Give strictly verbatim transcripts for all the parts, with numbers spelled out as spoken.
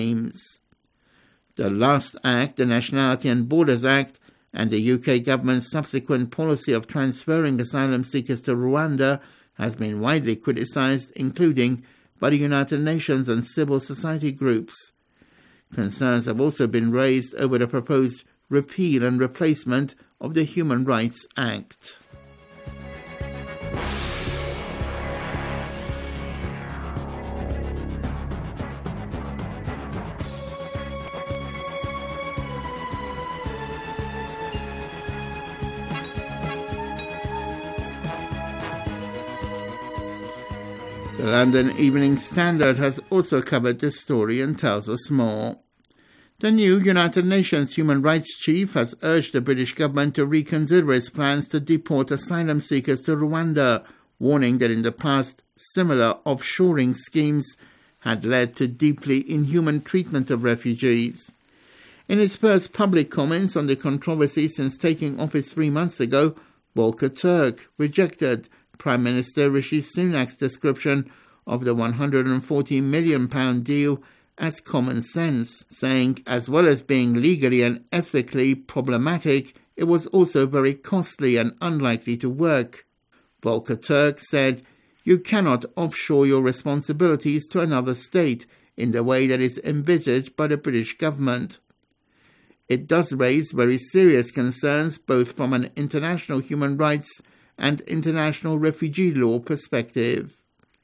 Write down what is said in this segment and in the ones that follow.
aims. The last act, the Nationality and Borders Act, and the U K government's subsequent policy of transferring asylum seekers to Rwanda has been widely criticised, including by the United Nations and civil society groups. Concerns have also been raised over the proposed repeal and replacement of the Human Rights Act. The London Evening Standard has also covered this story and tells us more. The new United Nations Human Rights Chief has urged the British government to reconsider its plans to deport asylum seekers to Rwanda, warning that in the past, similar offshoring schemes had led to deeply inhuman treatment of refugees. In his first public comments on the controversy since taking office three months ago, Volker Turk rejected Prime Minister Rishi Sunak's description of the one hundred forty million pounds deal as common sense, saying, as well as being legally and ethically problematic, it was also very costly and unlikely to work. Volker Turk said, "You cannot offshore your responsibilities to another state in the way that is envisaged by the British government. It does raise very serious concerns both from an international human rights and international refugee law perspective."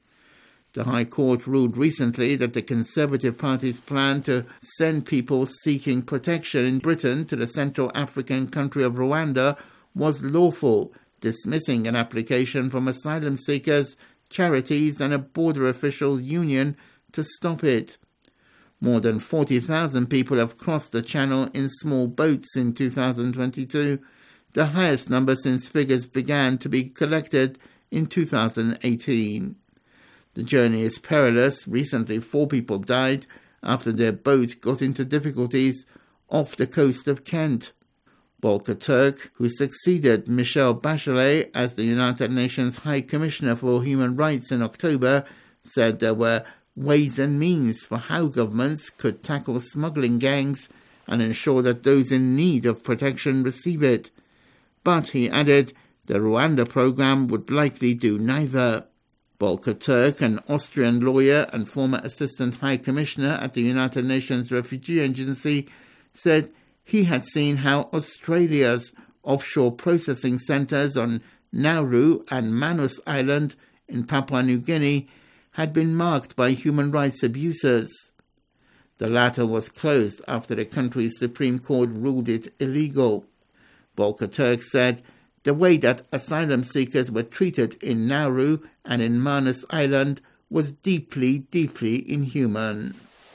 The High Court ruled recently that the Conservative Party's plan to send people seeking protection in Britain to the Central African country of Rwanda was lawful, dismissing an application from asylum seekers, charities and a border official union to stop it. More than forty thousand people have crossed the channel in small boats in two thousand twenty-two, the highest number since figures began to be collected in two thousand eighteen. The journey is perilous. Recently, four people died after their boat got into difficulties off the coast of Kent. Volker Turk, who succeeded Michelle Bachelet as the United Nations High Commissioner for Human Rights in October, said there were ways and means for how governments could tackle smuggling gangs and ensure that those in need of protection receive it. But, he added, the Rwanda program would likely do neither. Volker Turk, an Austrian lawyer and former Assistant High Commissioner at the United Nations Refugee Agency, said he had seen how Australia's offshore processing centres on Nauru and Manus Island in Papua New Guinea had been marked by human rights abuses. The latter was closed after the country's Supreme Court ruled it illegal. Volker Turk said the way that asylum seekers were treated in Nauru and in Manus Island was deeply, deeply inhuman.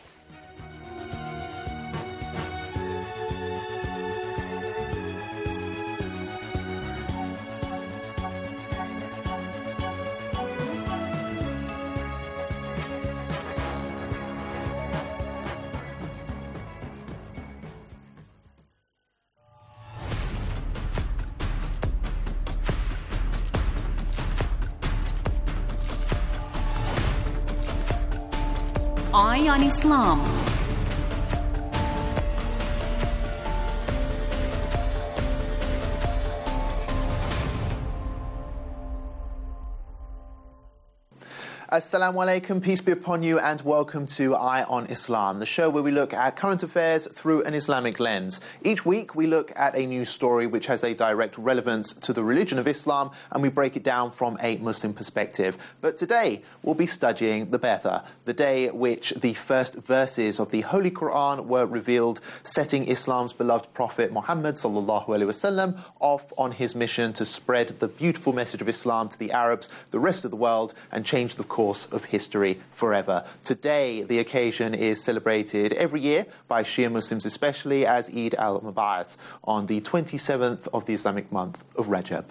Eye on Islam. Assalamu alaikum, peace be upon you, and welcome to Eye on Islam, the show where we look at current affairs through an Islamic lens. Each week we look at a news story which has a direct relevance to the religion of Islam, and we break it down from a Muslim perspective. But today we'll be studying the Ba'athah, the day which the first verses of the Holy Quran were revealed, setting Islam's beloved Prophet Muhammad sallallahu alaihi wasallam off on his mission to spread the beautiful message of Islam to the Arabs, the rest of the world, and change the course of history forever. Today, the occasion is celebrated every year by Shia Muslims, especially as Eid al-Mab'ath on the twenty-seventh of the Islamic month of Rajab.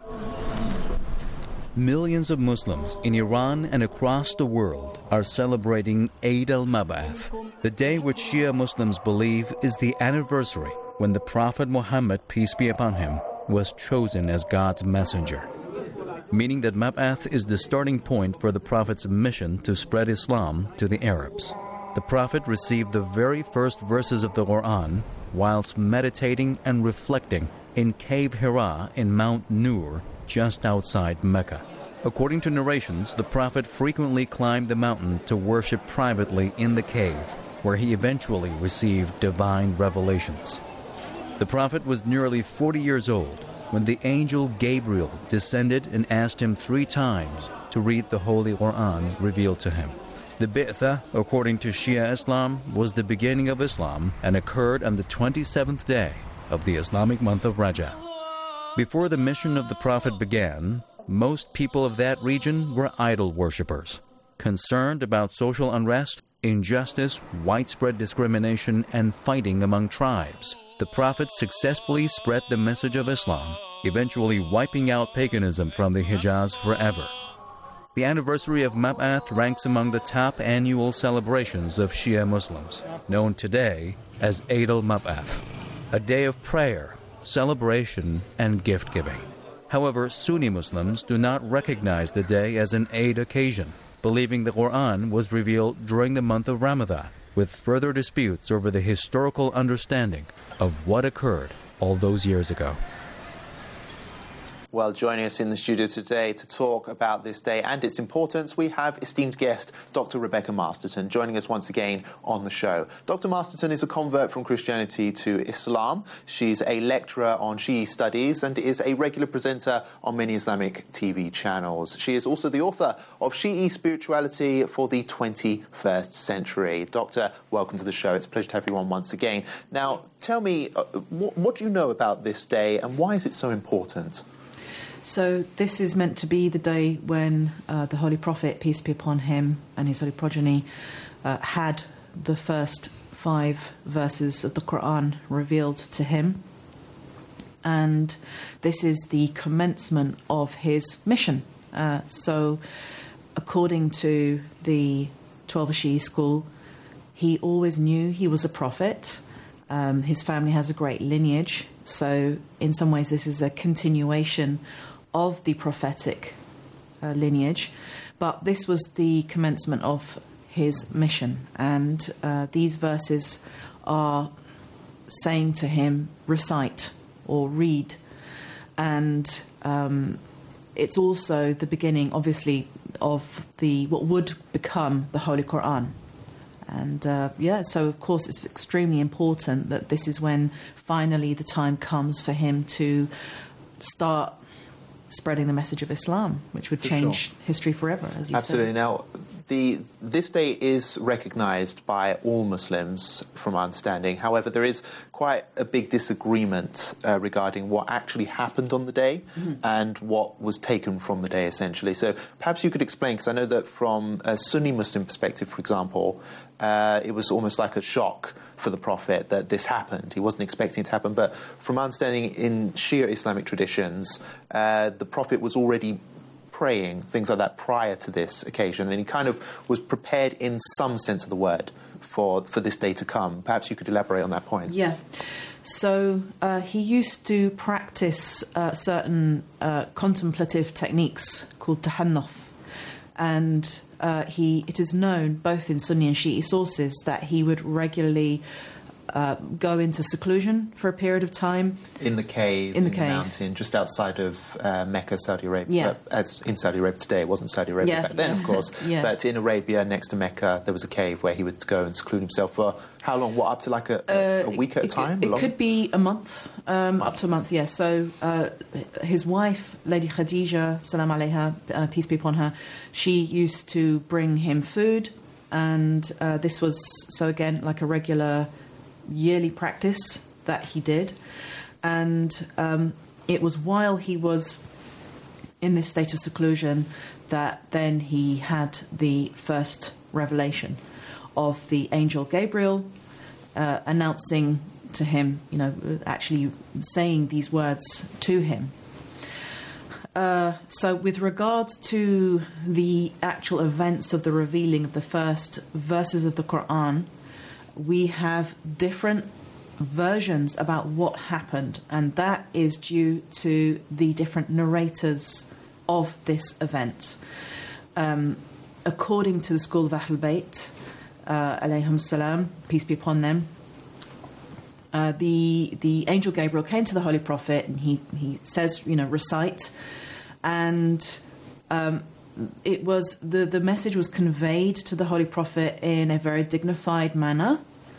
Millions of Muslims in Iran and across the world are celebrating Eid al-Mab'ath, the day which Shia Muslims believe is the anniversary when the Prophet Muhammad, peace be upon him, was chosen as God's messenger, meaning that Mab'ath is the starting point for the Prophet's mission to spread Islam to the Arabs. the Prophet received the very first verses of the Quran whilst meditating and reflecting in Cave Hira in Mount Nur, just outside Mecca. According to narrations, the Prophet frequently climbed the mountain to worship privately in the cave, where he eventually received divine revelations. The Prophet was nearly forty years old when the angel Gabriel descended and asked him three times to read the Holy Quran revealed to him. The Bi'thah, according to Shia Islam, was the beginning of Islam and occurred on the twenty-seventh day of the Islamic month of Rajab. Before the mission of the Prophet began, most people of that region were idol worshippers, concerned about social unrest, injustice, widespread discrimination, and fighting among tribes. The Prophet successfully spread the message of Islam, eventually wiping out paganism from the Hijaz forever. The anniversary of Mab'ath ranks among the top annual celebrations of Shia Muslims, known today as Eid al-Mab'ath, a day of prayer, celebration, and gift-giving. However, Sunni Muslims do not recognize the day as an Eid occasion, believing the Quran was revealed during the month of Ramadan, with further disputes over the historical understanding of what occurred all those years ago. Well, joining us in the studio today to talk about this day and its importance, we have esteemed guest Doctor Rebecca Masterton joining us once again on the show. Doctor Masterton is a convert from Christianity to Islam. She's a lecturer on Shi'i studies and is a regular presenter on many Islamic T V channels. She is also the author of Shi'i Spirituality for the twenty-first century. Doctor, welcome to the show. It's a pleasure to have you on once again. Now, tell me, uh, what, what do you know about this day and why is it so important? So this is meant to be the day when uh, the Holy Prophet, peace be upon him, and his holy progeny uh, had the first five verses of the Quran revealed to him. And this is the commencement of his mission. Uh, so according to the Twelver Shi'i school, he always knew he was a prophet. Um, his family has a great lineage. So in some ways this is a continuation of the prophetic uh, lineage, but this was the commencement of his mission, and uh, these verses are saying to him, recite or read, and um, it's also the beginning, obviously, of the what would become the Holy Quran. And uh, yeah, so of course it's extremely important that this is when finally the time comes for him to start spreading the message of Islam, which would For change sure. history forever, as you Absolutely. said. Now, the this day is recognised by all Muslims, from my understanding. However, there is quite a big disagreement uh, regarding what actually happened on the day mm-hmm. and what was taken from the day, essentially. So perhaps you could explain, because I know that from a Sunni Muslim perspective, for example, uh, it was almost like a shock for the Prophet that this happened. He wasn't expecting it to happen. But from my understanding, in Shia Islamic traditions, uh, the Prophet was already praying, things like that, prior to this occasion, and he kind of was prepared in some sense of the word for, for this day to come. Perhaps you could elaborate on that point. Yeah. So uh, he used to practice uh, certain uh, contemplative techniques called tahannuth, and uh, he it is known both in Sunni and Shi'i sources that he would regularly uh, go into seclusion for a period of time. In the cave, in the, in cave. the mountain, just outside of uh, Mecca, Saudi Arabia. Yeah. But as in Saudi Arabia today, it wasn't Saudi Arabia yeah. back then, of course. yeah. But in Arabia, next to Mecca, there was a cave where he would go and seclude himself for how long? What, up to like a, a, uh, a week at it, a time? It, Long? it could be a month, um, month, up to a month, yes. Yeah. So uh, his wife, Lady Khadija, salam alayha, uh, peace be upon her, she used to bring him food, and uh, this was, so again, like a regular yearly practice that he did. And um, it was while he was in this state of seclusion that then he had the first revelation of the angel Gabriel uh, announcing to him, you know, actually saying these words to him. Uh, so with regard to the actual events of the revealing of the first verses of the Quran, we have different versions about what happened, and that is due to the different narrators of this event. Um, according to the school of Ahl Bayt, uh, alayhim salam, peace be upon them, uh, the the angel Gabriel came to the Holy Prophet and he, he says, you know, recite. And um, it was the, the message was conveyed to the Holy Prophet in a very dignified manner.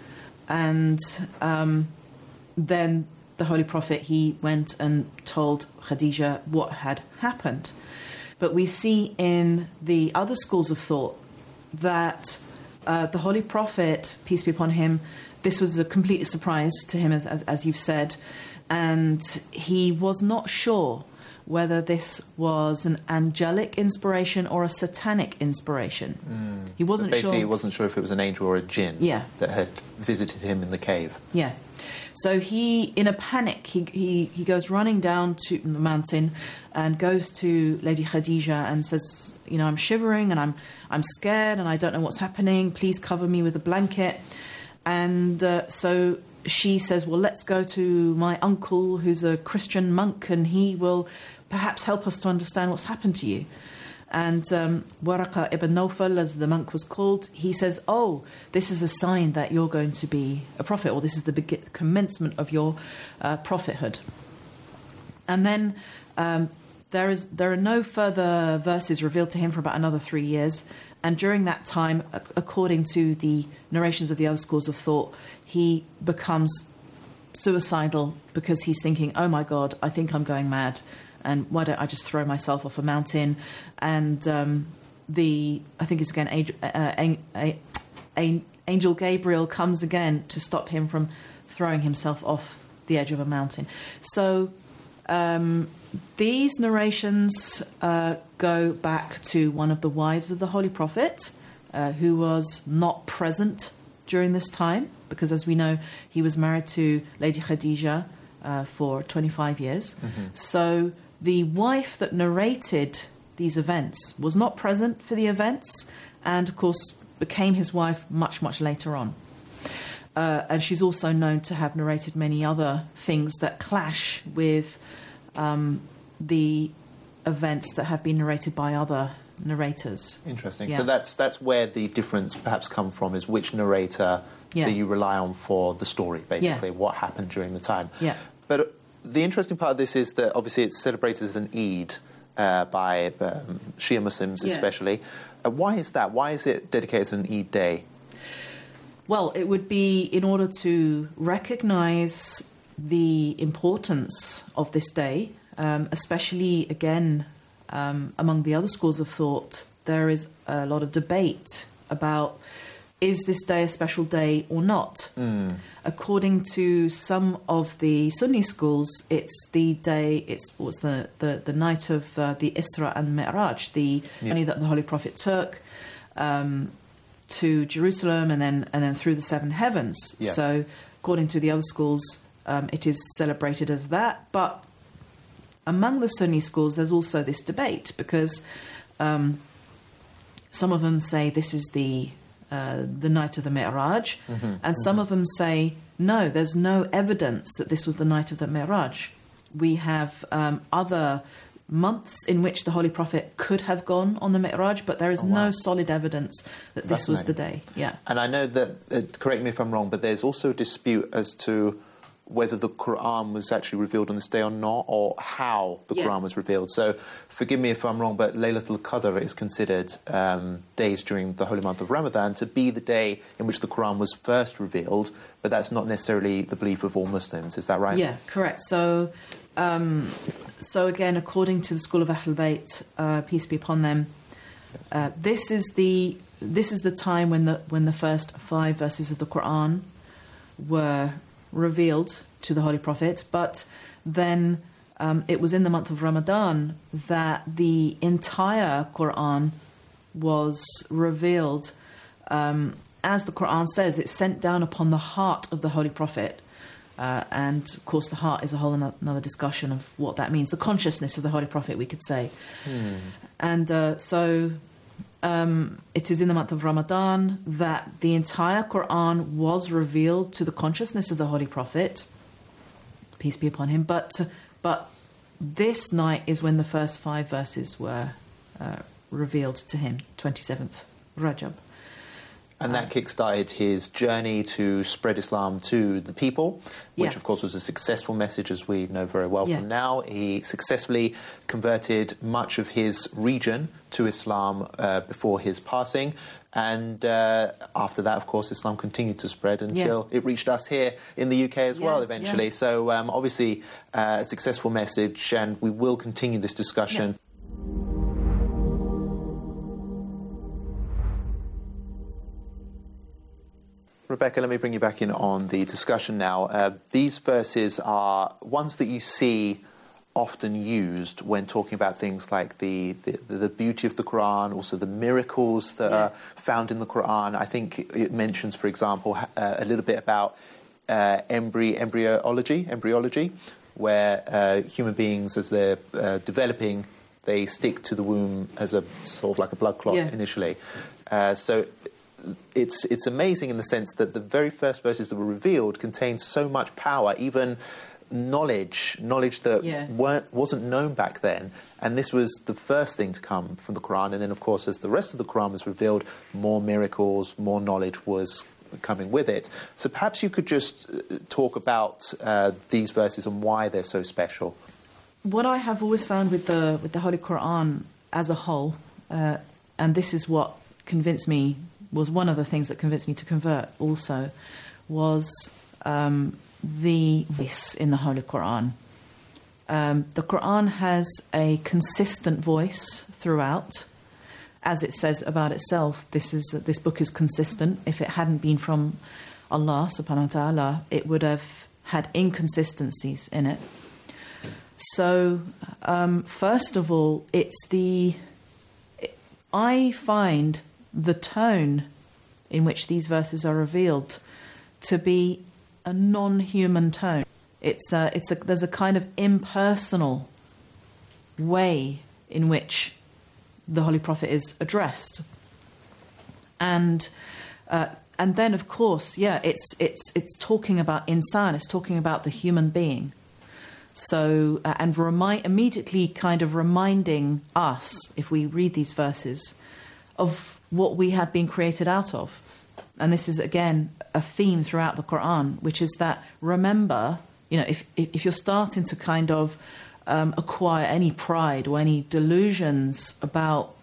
And um, then the Holy Prophet, he went and told Khadija what had happened. But we see in the other schools of thought that uh, the Holy Prophet, peace be upon him, this was a complete surprise to him, as, as, as you've said, and he was not sure whether this was an angelic inspiration or a satanic inspiration. Mm. He wasn't so basically, sure. he wasn't sure if it was an angel or a jinn Yeah. that had visited him in the cave. Yeah. So he, in a panic, he, he, he goes running down to the mountain and goes to Lady Khadija and says, you know, I'm shivering and I'm I'm scared and I don't know what's happening. Please cover me with a blanket. And uh, so she says, well, let's go to my uncle who's a Christian monk and he will perhaps help us to understand what's happened to you. And um, Waraqa ibn Nawfal, as the monk was called, he says, oh, this is a sign that you're going to be a prophet, or this is the begin- commencement of your uh, prophethood. And then um, there is there are no further verses revealed to him for about another three years. And during that time, according to the narrations of the other schools of thought, he becomes suicidal because he's thinking, oh my God, I think I'm going mad. And why don't I just throw myself off a mountain? And um, the I think it's again Angel, uh, a, a, Angel Gabriel comes again to stop him from throwing himself off the edge of a mountain. So um, these narrations uh, go back to one of the wives of the Holy Prophet, uh, who was not present during this time, because as we know, he was married to Lady Khadija uh, for twenty-five years. Mm-hmm. So the wife that narrated these events was not present for the events, and of course became his wife much, much later on. Uh, and she's also known to have narrated many other things that clash with um, the events that have been narrated by other narrators. Interesting. Yeah. So that's that's where the difference perhaps come from, is which narrator Yeah. that you rely on for the story, basically, Yeah. what happened during the time. Yeah. But the interesting part of this is that obviously it's celebrated as an Eid uh, by um, Shia Muslims Yeah. especially. Uh, why is that? Why is it dedicated as an Eid day? Well, it would be in order to recognise the importance of this day, um, especially, again, um, among the other schools of thought, there is a lot of debate about, is this day a special day or not? Mm. According to some of the Sunni schools, it's the day, it's was the, the, the night of uh, the Isra and Mi'raj, the Yeah. journey that the Holy Prophet took um, to Jerusalem and then and then through the seven heavens. Yes. So, according to the other schools, um, it is celebrated as that. But among the Sunni schools, there's also this debate, because um, some of them say this is the uh, the night of the Mi'raj, Mm-hmm. and some of them say no, there's no evidence that this was the night of the Mi'raj. We have um, other months in which the Holy Prophet could have gone on the Mi'raj, but there is Oh, wow. no solid evidence that this was the day. Yeah. And I know that, uh, correct me if I'm wrong, but there's also a dispute as to whether the Quran was actually revealed on this day or not, or how the Yeah. Quran was revealed. So forgive me if I'm wrong, but Laylatul Qadr is considered um, days during the holy month of Ramadan to be the day in which the Quran was first revealed, but that's not necessarily the belief of all Muslims. Is that right? Yeah, correct. So, um, so again, according to the school of Ahlul Bayt, uh, peace be upon them, uh, this is the this is the time when the when the first five verses of the Quran were revealed to the Holy Prophet. But then um, it was in the month of Ramadan that the entire Quran was revealed. Um, as the Quran says, it's sent down upon the heart of the Holy Prophet. Uh, and, of course, the heart is a whole another discussion of what that means. The consciousness of the Holy Prophet, we could say. Hmm. And uh, so um, it is in the month of Ramadan that the entire Quran was revealed to the consciousness of the Holy Prophet, peace be upon him. But, but this night is when the first five verses were uh, revealed to him, twenty-seventh Rajab. And that kick-started his journey to spread Islam to the people, which, Yeah. of course, was a successful message, as we know very well Yeah. from now. He successfully converted much of his region to Islam uh, before his passing. And uh, after that, of course, Islam continued to spread until Yeah. it reached us here in the U K as Yeah, well, eventually. yeah. So, um, obviously, uh, a successful message, and we will continue this discussion. Yeah. Rebecca, let me bring you back in on the discussion now. Uh, these verses are ones that you see often used when talking about things like the, the, the beauty of the Quran, also the miracles that Yeah. are found in the Quran. I think it mentions, for example, uh, a little bit about uh, embry- embryology, embryology, where uh, human beings, as they're uh, developing, they stick to the womb as a sort of like a blood clot Yeah. initially. Uh, so it's it's amazing in the sense that the very first verses that were revealed contained so much power, even knowledge, knowledge that Yeah. weren't, wasn't known back then. And this was the first thing to come from the Quran. And then, of course, as the rest of the Quran was revealed, more miracles, more knowledge was coming with it. So perhaps you could just uh, talk about uh, these verses and why they're so special. What I have always found with the with the Holy Quran as a whole, uh, and this is what convinced me, was one of the things that convinced me to convert also, was um, the voice in the Holy Quran. Um, the Quran has a consistent voice throughout. As it says about itself, this is this book is consistent. If it hadn't been from Allah subhanahu wa ta'ala, it would have had inconsistencies in it. So, um, first of all, it's the... I find the tone in which these verses are revealed to be a non-human tone. It's a, it's a, there's a kind of impersonal way in which the Holy Prophet is addressed. And uh, and then, of course, yeah, it's it's it's talking about insan, it's talking about the human being. So, uh, and remind, immediately kind of reminding us, if we read these verses, of what we have been created out of. And this is, again, a theme throughout the Quran, which is that, remember, you know, if if you're starting to kind of um, acquire any pride or any delusions about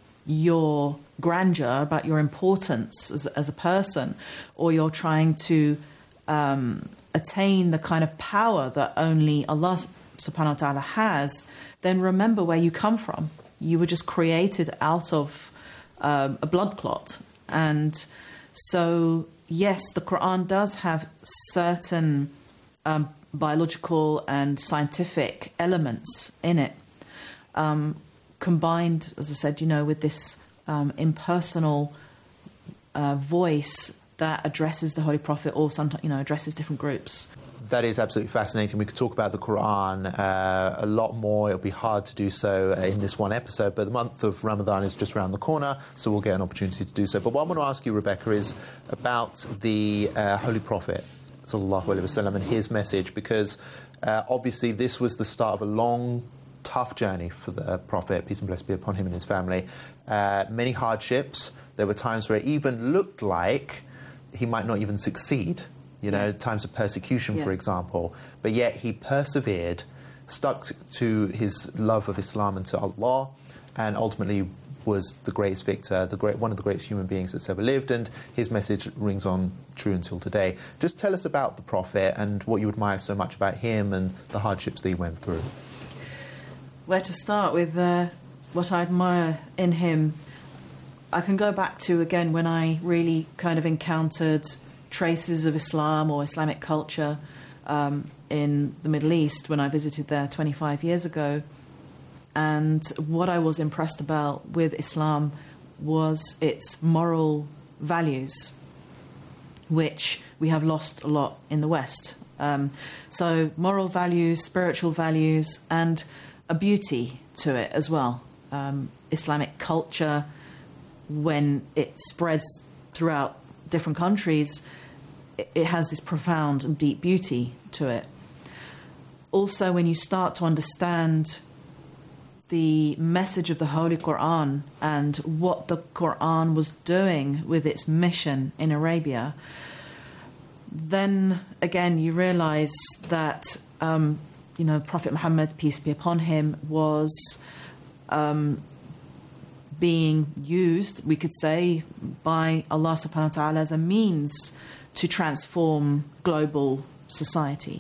your grandeur, about your importance as, as a person, or you're trying to um, attain the kind of power that only Allah subhanahu wa ta'ala has, then remember where you come from. You were just created out of um, a blood clot. And so, yes, the Quran does have certain um, biological and scientific elements in it, um, combined, as I said, you know, with this um, impersonal uh, voice that addresses the Holy Prophet, or sometimes, you know, addresses different groups. That is absolutely fascinating. We could talk about the Quran uh, a lot more. It'll be hard to do so in this one episode, but the month of Ramadan is just around the corner, so we'll get an opportunity to do so. But what I want to ask you, Rebecca, is about the uh, Holy Prophet, sallallahu alaihi wasallam, and his message, because uh, obviously this was the start of a long, tough journey for the Prophet, peace and blessings be upon him and his family. Uh, many hardships. There were times where it even looked like he might not even succeed, you know, times of persecution, Yeah. for example. But yet he persevered, stuck to his love of Islam and to Allah, and ultimately was the greatest victor, the great, one of the greatest human beings that's ever lived, and his message rings on true until today. Just tell us about the Prophet and what you admire so much about him and the hardships that he went through. Where to start with uh, what I admire in him? I can go back to, again, when I really kind of encountered traces of Islam or Islamic culture um, in the Middle East when I visited there twenty-five years ago. And what I was impressed about with Islam was its moral values, which we have lost a lot in the West. Um, so moral values, spiritual values, and a beauty to it as well. Um, Islamic culture, when it spreads throughout different countries, it, it has this profound and deep beauty to it. Also, when you start to understand the message of the Holy Quran and what the Quran was doing with its mission in Arabia, then again you realize that um, you know Prophet Muhammad, peace be upon him, was um, being used, we could say, by Allah subhanahu wa ta'ala as a means to transform global society.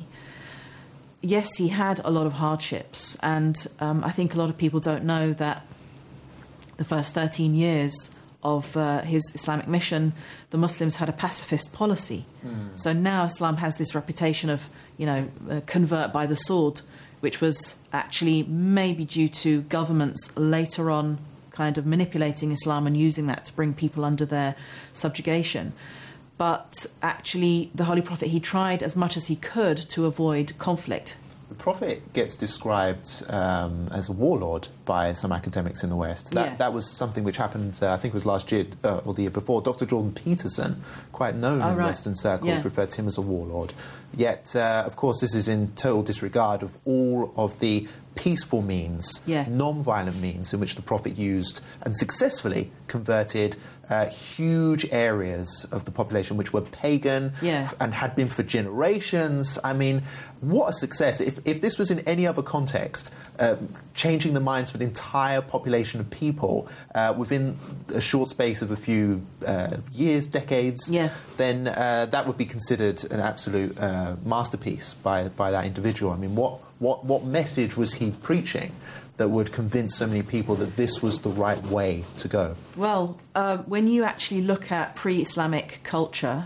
Yes, he had a lot of hardships, and um, I think a lot of people don't know that the first thirteen years of uh, his Islamic mission, the Muslims had a pacifist policy. Mm. So now Islam has this reputation of, you know, uh, convert by the sword, which was actually maybe due to governments later on kind of manipulating Islam and using that to bring people under their subjugation. But actually, the Holy Prophet, he tried as much as he could to avoid conflict. The Prophet gets described um, as a warlord by some academics in the West. That, yeah. that was something which happened, uh, I think it was last year uh, or the year before. Doctor Jordan Peterson, quite known oh, in right. Western circles, yeah. referred to him as a warlord. Yet, uh, of course, this is in total disregard of all of the peaceful means, yeah. non-violent means in which the Prophet used and successfully converted uh, huge areas of the population which were pagan yeah. and had been for generations. I mean, what a success. If, if this was in any other context, uh, changing the minds of an entire population of people uh, within a short space of a few uh, years, decades, yeah. then uh, that would be considered an absolute uh, masterpiece by, by that individual. I mean, what What what message was he preaching that would convince so many people that this was the right way to go? Well, uh, when you actually look at pre-Islamic culture,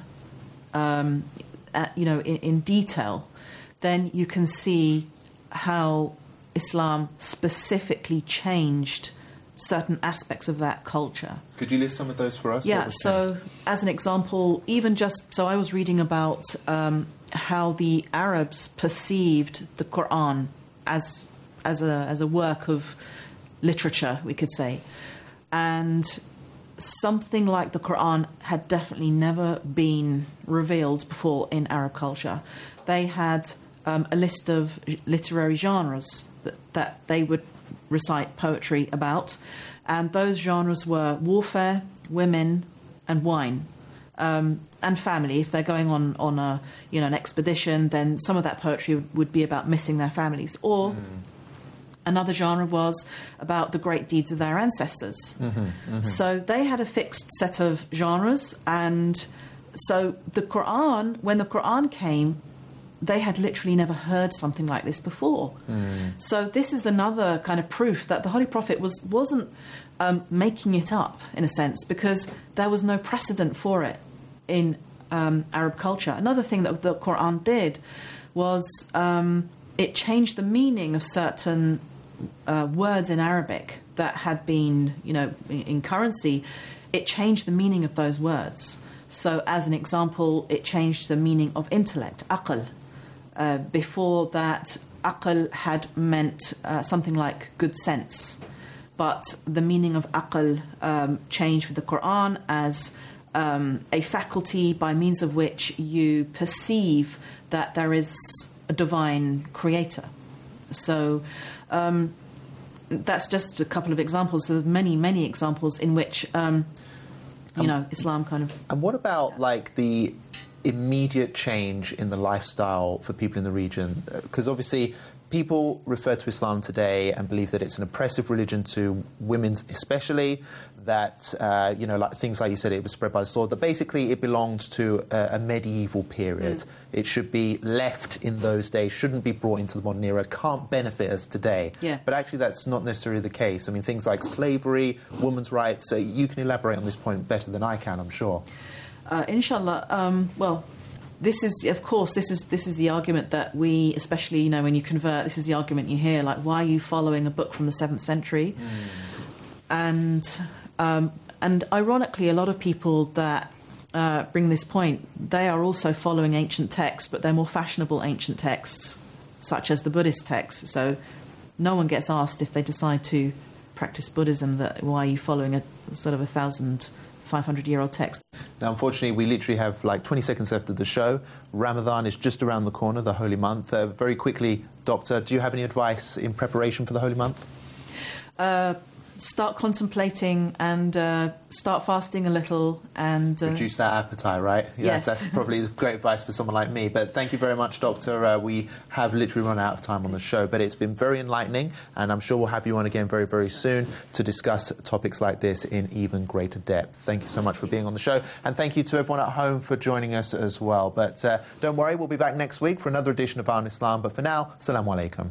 um, at, you know, in, in detail, then you can see how Islam specifically changed certain aspects of that culture. Could you list some of those for us? Yeah, so as an example, even just, so I was reading about um, how the Arabs perceived the Quran as as a as a work of literature, we could say. And something like the Quran had definitely never been revealed before in Arab culture. They had um, a list of literary genres that, that they would recite poetry about, and those genres were warfare, women, and wine. Um, and family. If they're going on, on a you know an expedition, then some of that poetry would, would be about missing their families. Or mm. another genre was about the great deeds of their ancestors. Mm-hmm, mm-hmm. So they had a fixed set of genres, and so the Quran, when the Quran came, they had literally never heard something like this before. Mm. So this is another kind of proof that the Holy Prophet was, wasn't um, making it up, in a sense, because there was no precedent for it in um, Arab culture. Another thing that the Quran did was um, it changed the meaning of certain uh, words in Arabic that had been, you know, in, in currency. It changed the meaning of those words. So, as an example, it changed the meaning of intellect, aql. Uh, before that, aql had meant uh, something like good sense. But the meaning of aql um, changed with the Quran as Um, a faculty by means of which you perceive that there is a divine creator. So um, that's just a couple of examples of many, many examples in which, um, you um, know, Islam kind of... And what about, yeah. like, the immediate change in the lifestyle for people in the region? Because obviously people refer to Islam today and believe that it's an oppressive religion to women especially, that, uh, you know, like things like you said, it was spread by the sword, that basically it belonged to a, a medieval period. Mm. It should be left in those days, shouldn't be brought into the modern era, can't benefit us today. Yeah. But actually that's not necessarily the case. I mean, things like slavery, women's rights, uh, you can elaborate on this point better than I can, I'm sure. Uh, inshallah, um, well... This is, of course, this is this is the argument that we, especially, you know, when you convert, this is the argument you hear, like, why are you following a book from the seventh century? Mm. And um, and ironically, a lot of people that uh, bring this point, they are also following ancient texts, but they're more fashionable ancient texts, such as the Buddhist texts. So no one gets asked if they decide to practice Buddhism, that why are you following a sort of a thousand, five hundred year old text. Now, unfortunately, we literally have like twenty seconds left of the show. Ramadan is just around the corner, the holy month. Uh, very quickly, Doctor, do you have any advice in preparation for the holy month? Uh, start contemplating and uh, start fasting a little and... Uh, reduce that appetite, right? Yeah, yes. That's probably great advice for someone like me. But thank you very much, Doctor. Uh, we have literally run out of time on the show, but it's been very enlightening, and I'm sure we'll have you on again very, very soon to discuss topics like this in even greater depth. Thank you so much for being on the show, and thank you to everyone at home for joining us as well. But uh, don't worry, we'll be back next week for another edition of Eye on Islam. But for now, Assalamu alaikum.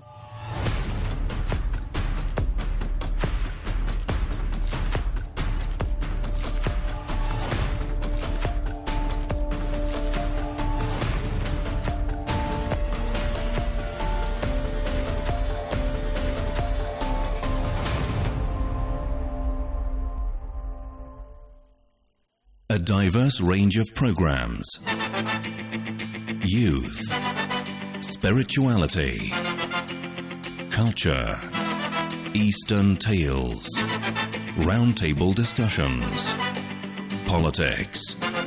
A diverse range of programs. Youth, spirituality, culture, Eastern tales, roundtable discussions, politics.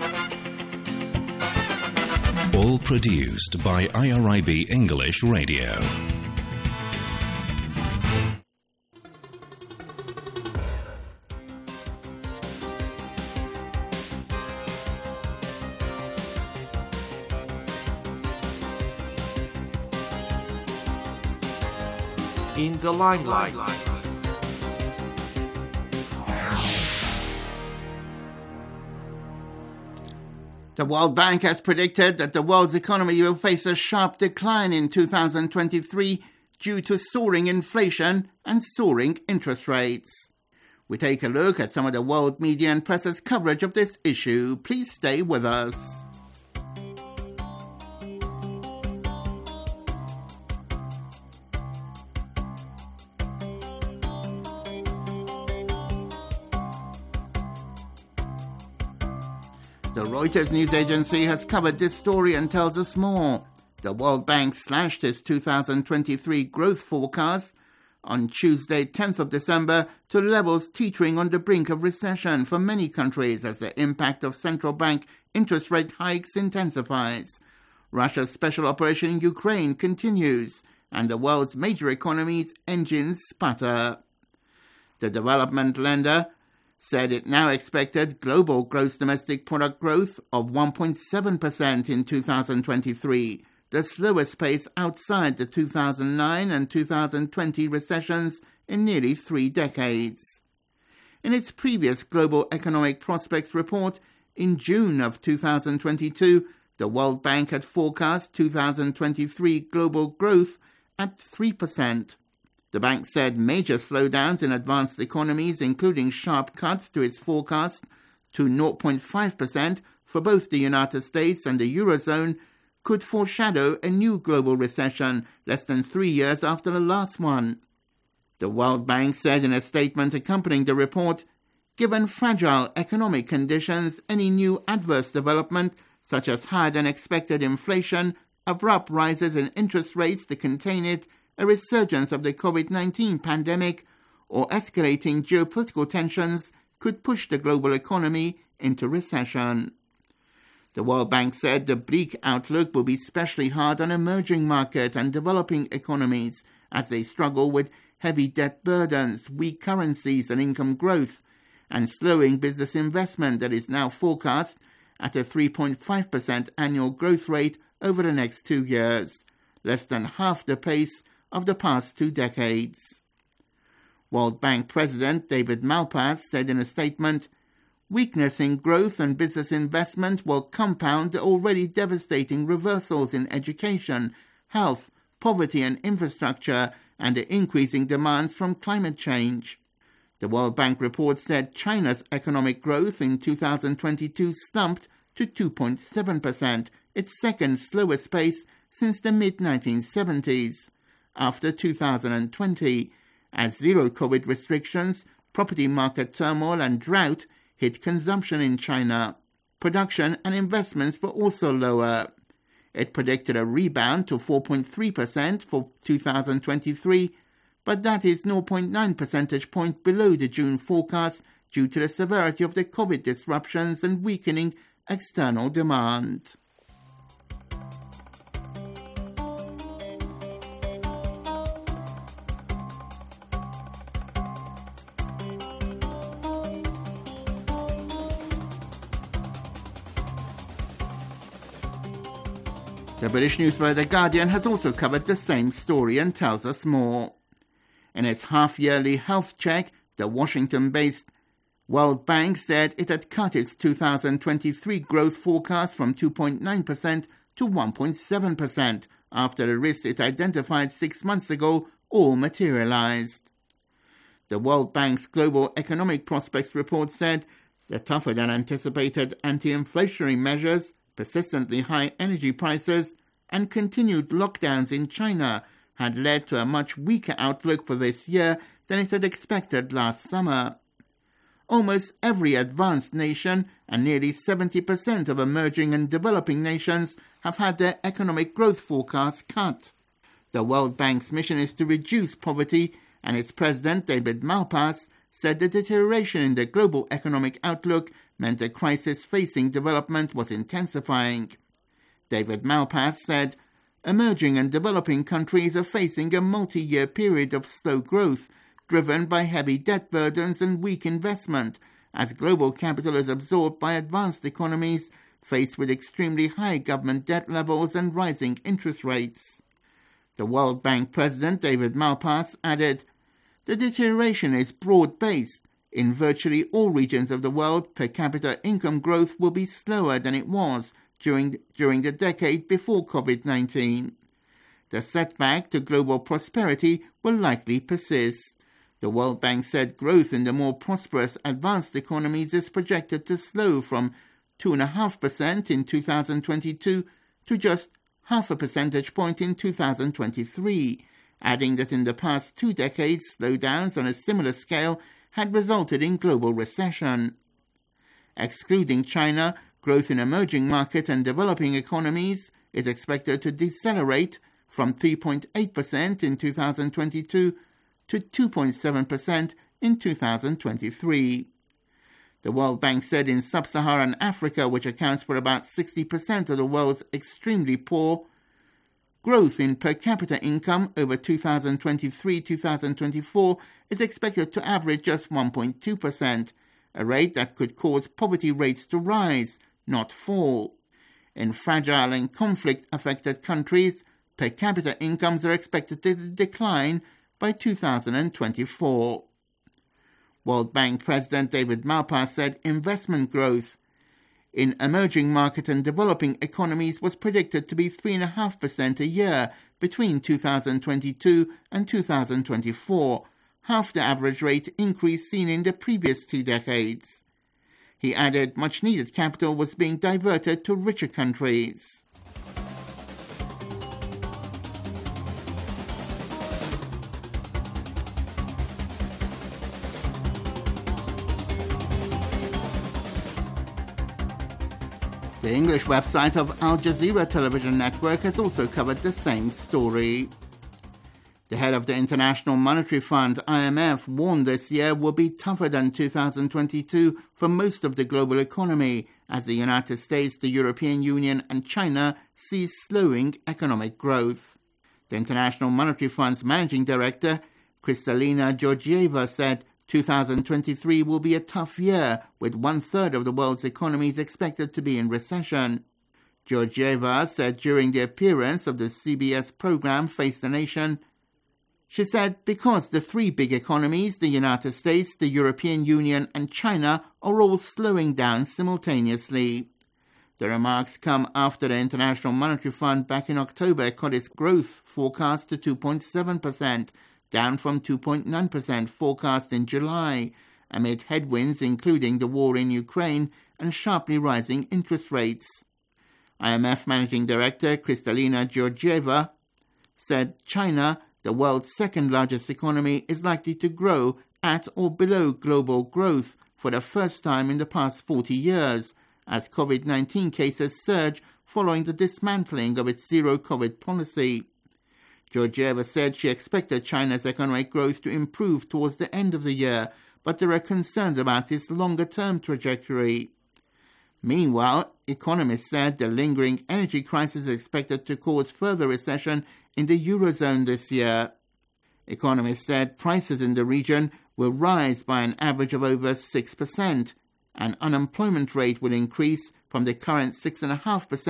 All produced by I R I B English Radio. In the limelight. The World Bank has predicted that the world's economy will face a sharp decline in two thousand twenty-three due to soaring inflation and soaring interest rates. We take a look at some of the world media and press's coverage of this issue. Please stay with us. The Reuters news agency has covered this story and tells us more. The World Bank slashed its two thousand twenty-three growth forecast on Tuesday, tenth of December, to levels teetering on the brink of recession for many countries as the impact of central bank interest rate hikes intensifies. Russia's special operation in Ukraine continues, and the world's major economies' engines sputter. The development lender said it now expected global gross domestic product growth of one point seven percent in two thousand twenty-three, the slowest pace outside the two thousand nine and two thousand twenty recessions in nearly three decades. In its previous Global Economic Prospects report in June of two thousand twenty-two, the World Bank had forecast two thousand twenty-three global growth at three percent. The bank said major slowdowns in advanced economies, including sharp cuts to its forecast to zero point five percent for both the United States and the Eurozone, could foreshadow a new global recession less than three years after the last one. The World Bank said in a statement accompanying the report, given fragile economic conditions, any new adverse development, such as higher-than-expected inflation, abrupt rises in interest rates to contain it, a resurgence of the COVID nineteen pandemic, or escalating geopolitical tensions could push the global economy into recession. The World Bank said the bleak outlook will be especially hard on emerging market and developing economies as they struggle with heavy debt burdens, weak currencies and income growth, and slowing business investment that is now forecast at a three point five percent annual growth rate over the next two years, less than half the pace of the past two decades. World Bank President David Malpass said in a statement, weakness in growth and business investment will compound the already devastating reversals in education, health, poverty and infrastructure, and the increasing demands from climate change. The World Bank report said China's economic growth in two thousand twenty-two slumped to two point seven percent, its second slowest pace since the mid nineteen seventies. After two thousand twenty, as zero-COVID restrictions, property market turmoil and drought hit consumption in China. Production and investments were also lower. It predicted a rebound to four point three percent for two thousand twenty-three, but that is zero point nine percentage point below the June forecast due to the severity of the COVID disruptions and weakening external demand. The British newspaper The Guardian has also covered the same story and tells us more. In its half-yearly health check, the Washington-based World Bank said it had cut its two thousand twenty-three growth forecast from two point nine percent to one point seven percent after the risks it identified six months ago all materialized. The World Bank's Global Economic Prospects report said the tougher-than-anticipated anti-inflationary measures, persistently high energy prices, and continued lockdowns in China had led to a much weaker outlook for this year than it had expected last summer. Almost every advanced nation and nearly seventy percent of emerging and developing nations have had their economic growth forecasts cut. The World Bank's mission is to reduce poverty, and its president, David Malpass, said the deterioration in the global economic outlook meant the crisis facing development was intensifying. David Malpass said, "Emerging and developing countries are facing a multi-year period of slow growth, driven by heavy debt burdens and weak investment, as global capital is absorbed by advanced economies faced with extremely high government debt levels and rising interest rates." The World Bank president, David Malpass, added, "The deterioration is broad-based. In virtually all regions of the world, per capita income growth will be slower than it was during, during the decade before covid nineteen. The setback to global prosperity will likely persist." The World Bank said growth in the more prosperous advanced economies is projected to slow from two point five percent in two thousand twenty-two to just half a percentage point in two thousand twenty-three, adding that in the past two decades, slowdowns on a similar scale had resulted in global recession. Excluding China, growth in emerging market and developing economies is expected to decelerate from three point eight percent in two thousand twenty-two to two point seven percent in two thousand twenty-three. The World Bank said in sub-Saharan Africa, which accounts for about sixty percent of the world's extremely poor, growth in per capita income over two thousand twenty-three to two thousand twenty-four is expected to average just one point two percent, a rate that could cause poverty rates to rise, not fall. In fragile and conflict-affected countries, per capita incomes are expected to decline by two thousand twenty-four. World Bank President David Malpass said investment growth in emerging market and developing economies was predicted to be three point five percent a year between two thousand twenty-two and two thousand twenty-four, half the average rate increase seen in the previous two decades. He added much-needed capital was being diverted to richer countries. The English website of Al Jazeera television network has also covered the same story. The head of the International Monetary Fund, I M F, warned this year will be tougher than two thousand twenty-two for most of the global economy, as the United States, the European Union and China see slowing economic growth. The International Monetary Fund's managing director, Kristalina Georgieva, said two thousand twenty-three will be a tough year, with one-third of the world's economies expected to be in recession. Georgieva said during the appearance of the C B S program Face the Nation, she said, because the three big economies, the United States, the European Union and China, are all slowing down simultaneously. The remarks come after the International Monetary Fund back in October cut its growth forecast to two point seven percent, down from two point nine percent forecast in July, amid headwinds including the war in Ukraine and sharply rising interest rates. I M F Managing Director Kristalina Georgieva said China, the world's second-largest economy, is likely to grow at or below global growth for the first time in the past forty years, as covid nineteen cases surge following the dismantling of its zero-COVID policy. Georgieva said she expected China's economic growth to improve towards the end of the year, but there are concerns about its longer-term trajectory. Meanwhile, economists said the lingering energy crisis is expected to cause further recession in the Eurozone this year. Economists said prices in the region will rise by an average of over six percent, and unemployment rate will increase from the current six point five percent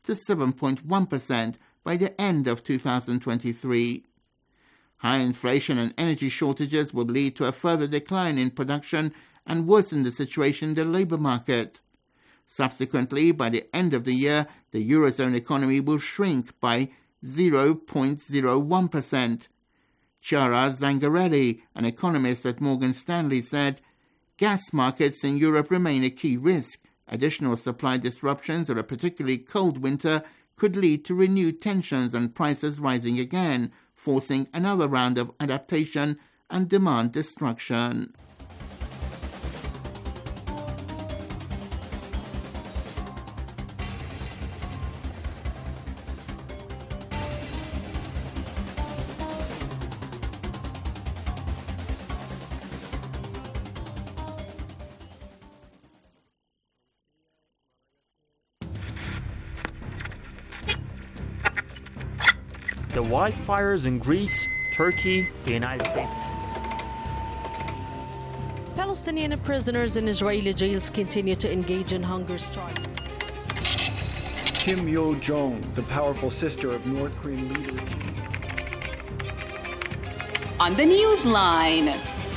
to seven point one percent by the end of two thousand twenty-three. High inflation and energy shortages would lead to a further decline in production and worsen the situation in the labour market. Subsequently, by the end of the year, the Eurozone economy will shrink by zero point zero one percent. Chiara Zangarelli, an economist at Morgan Stanley, said, "Gas markets in Europe remain a key risk. Additional supply disruptions or a particularly cold winter could lead to renewed tensions and prices rising again, forcing another round of adaptation and demand destruction." The wildfires in Greece, Turkey, the United States. Palestinian prisoners in Israeli jails continue to engage in hunger strikes. Kim Yo-jong, the powerful sister of North Korean leader. On the Newsline.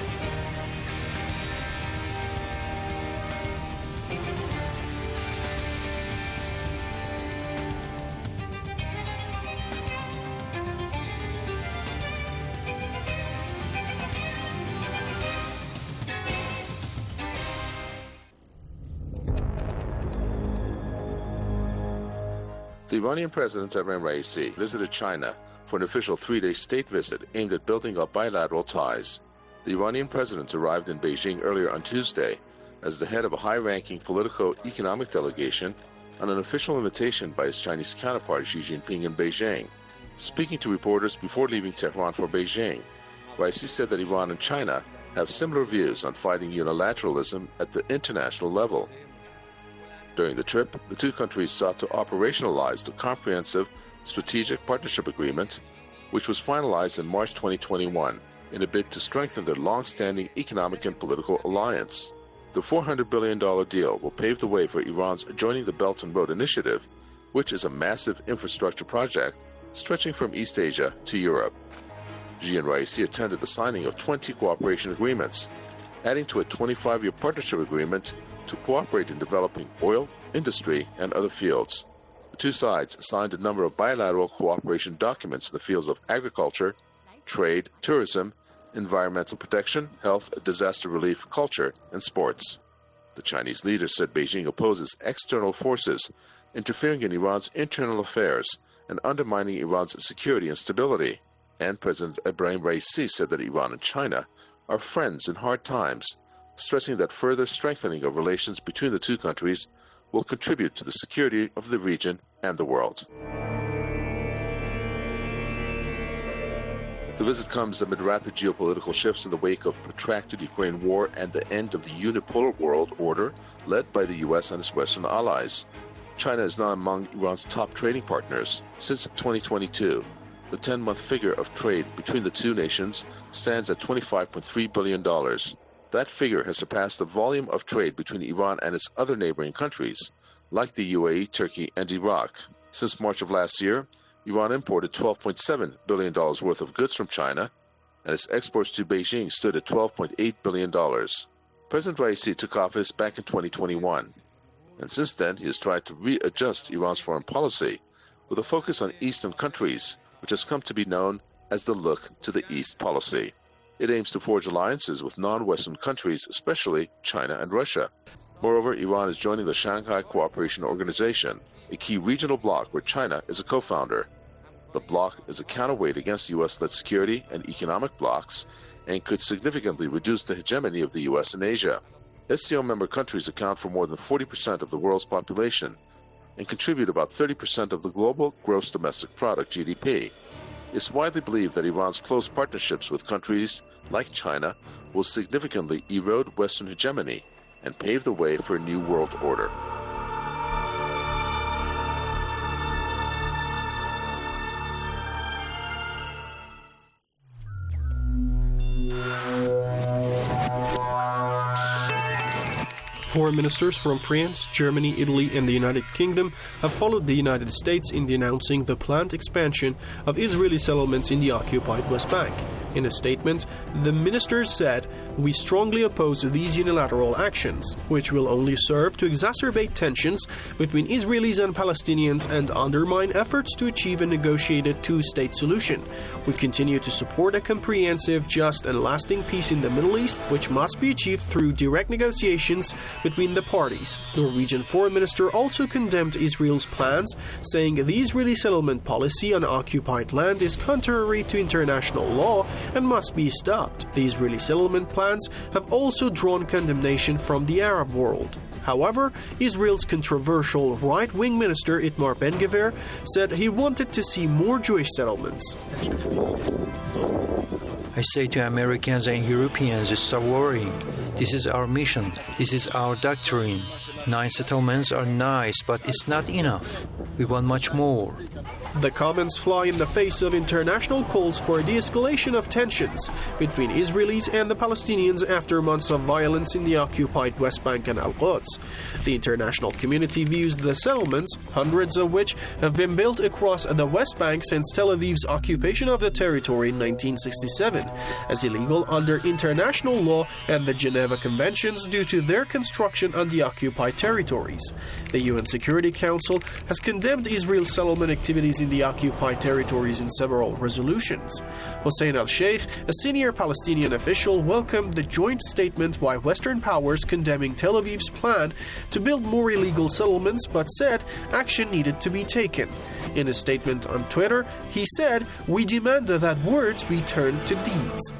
The Iranian President Ebrahim Raisi visited China for an official three-day state visit aimed at building up bilateral ties. The Iranian president arrived in Beijing earlier on Tuesday as the head of a high-ranking politico-economic delegation on an official invitation by his Chinese counterpart Xi Jinping in Beijing. Speaking to reporters before leaving Tehran for Beijing, Raisi said that Iran and China have similar views on fighting unilateralism at the international level. During the trip, the two countries sought to operationalize the Comprehensive Strategic Partnership Agreement, which was finalized in March twenty twenty-one, in a bid to strengthen their long-standing economic and political alliance. The four hundred billion dollars deal will pave the way for Iran's joining the Belt and Road Initiative, which is a massive infrastructure project stretching from East Asia to Europe. Xi and Raisi attended the signing of twenty cooperation agreements, adding to a twenty-five-year partnership agreement to cooperate in developing oil, industry, and other fields. The two sides signed a number of bilateral cooperation documents in the fields of agriculture, trade, tourism, environmental protection, health, disaster relief, culture, and sports. The Chinese leader said Beijing opposes external forces interfering in Iran's internal affairs and undermining Iran's security and stability. And President Ebrahim Raisi said that Iran and China are friends in hard times, stressing that further strengthening of relations between the two countries will contribute to the security of the region and the world. The visit comes amid rapid geopolitical shifts in the wake of protracted Ukraine war and the end of the unipolar world order led by the U S and its Western allies. China is now among Iran's top trading partners. Since twenty twenty-two, the ten-month figure of trade between the two nations stands at twenty-five point three billion dollars. That figure has surpassed the volume of trade between Iran and its other neighboring countries, like the U A E, Turkey, and Iraq. Since March of last year, Iran imported twelve point seven billion dollars worth of goods from China, and its exports to Beijing stood at twelve point eight billion dollars. President Raisi took office back in twenty twenty-one, and since then he has tried to readjust Iran's foreign policy with a focus on Eastern countries, which has come to be known as the Look to the East policy. It aims to forge alliances with non-Western countries, especially China and Russia. Moreover, Iran is joining the Shanghai Cooperation Organization, a key regional bloc where China is a co-founder. The bloc is a counterweight against U S-led security and economic blocs and could significantly reduce the hegemony of the U S in Asia. S C O member countries account for more than forty percent of the world's population and contribute about thirty percent of the global gross domestic product, G D P. It's widely believed that Iran's close partnerships with countries like China will significantly erode Western hegemony and pave the way for a new world order. Foreign ministers from France, Germany, Italy and the United Kingdom have followed the United States in denouncing the planned expansion of Israeli settlements in the occupied West Bank. In a statement, the ministers said, "We strongly oppose these unilateral actions, which will only serve to exacerbate tensions between Israelis and Palestinians and undermine efforts to achieve a negotiated two-state solution. We continue to support a comprehensive, just and lasting peace in the Middle East, which must be achieved through direct negotiations between the parties." Norwegian Foreign Minister also condemned Israel's plans, saying the Israeli settlement policy on occupied land is contrary to international law and must be stopped. The Israeli settlement plans have also drawn condemnation from the Arab world. However, Israel's controversial right-wing minister Itamar Ben-Gvir said he wanted to see more Jewish settlements. I say to Americans and Europeans, stop worrying. This is our mission. This is our doctrine. Nine settlements are nice, but it's not enough. We want much more. The comments fly in the face of international calls for a de-escalation of tensions between Israelis and the Palestinians after months of violence in the occupied West Bank and Al-Quds. The international community views the settlements, hundreds of which have been built across the West Bank since Tel Aviv's occupation of the territory in nineteen sixty-seven, as illegal under international law and the Geneva Conventions due to their construction on the occupied territories. The U N Security Council has condemned Israel's settlement activities in the occupied territories in several resolutions. Hossein al-Sheikh, a senior Palestinian official, welcomed the joint statement by Western powers condemning Tel Aviv's plan to build more illegal settlements, but said action needed to be taken. In a statement on Twitter, he said, "We demand that words be turned to deeds."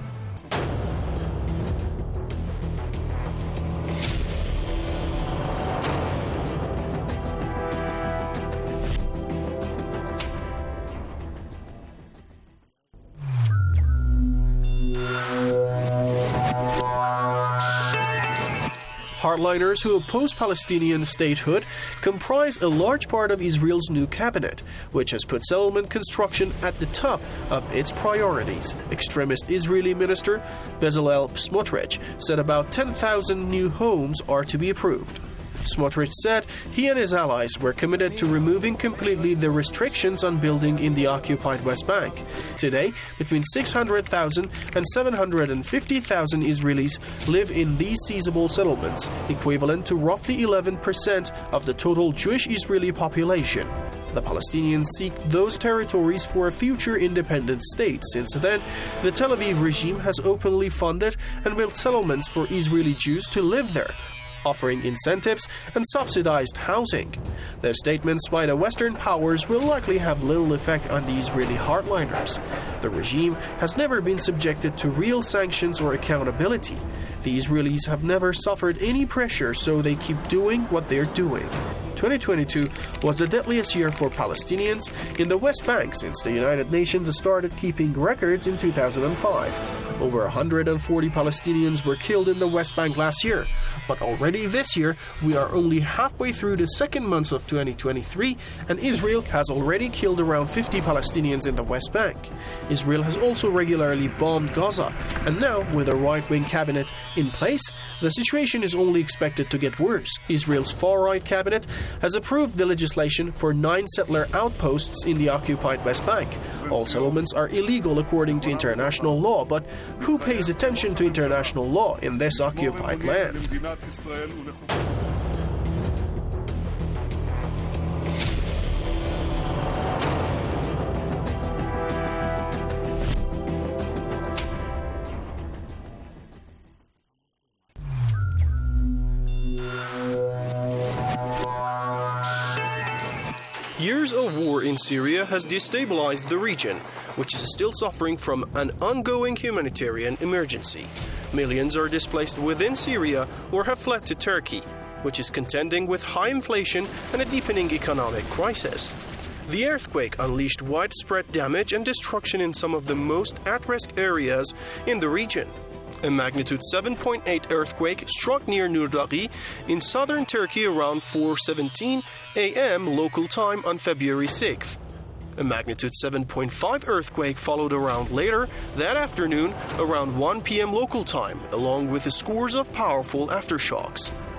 Hardliners who oppose Palestinian statehood comprise a large part of Israel's new cabinet, which has put settlement construction at the top of its priorities. Extremist Israeli minister Bezalel Smotrich said about ten thousand new homes are to be approved. Smotrich said he and his allies were committed to removing completely the restrictions on building in the occupied West Bank. Today, between six hundred thousand and seven hundred fifty thousand Israelis live in these seizable settlements, equivalent to roughly eleven percent of the total Jewish Israeli population. The Palestinians seek those territories for a future independent state. Since then, the Tel Aviv regime has openly funded and built settlements for Israeli Jews to live there, offering incentives and subsidized housing. The statements by the Western powers will likely have little effect on the Israeli hardliners. The regime has never been subjected to real sanctions or accountability. The Israelis have never suffered any pressure, so they keep doing what they're doing. twenty twenty-two was the deadliest year for Palestinians in the West Bank since the United Nations started keeping records in two thousand five. Over one hundred forty Palestinians were killed in the West Bank last year, but already this year we are only halfway through the second month of twenty twenty-three, and Israel has already killed around fifty Palestinians in the West Bank. Israel has also regularly bombed Gaza, and now with a right-wing cabinet in place, the situation is only expected to get worse. Israel's far-right cabinet has approved the legislation for nine settler outposts in the occupied West Bank. All settlements are illegal according to international law, but who pays attention to international law in this occupied land? Years of war in Syria has destabilized the region, which is still suffering from an ongoing humanitarian emergency. Millions are displaced within Syria or have fled to Turkey, which is contending with high inflation and a deepening economic crisis. The earthquake unleashed widespread damage and destruction in some of the most at-risk areas in the region. A magnitude seven point eight earthquake struck near Nurdagi in southern Turkey around four seventeen a m local time on February sixth. A magnitude seven point five earthquake followed around later that afternoon around one p m local time, along with scores of powerful aftershocks.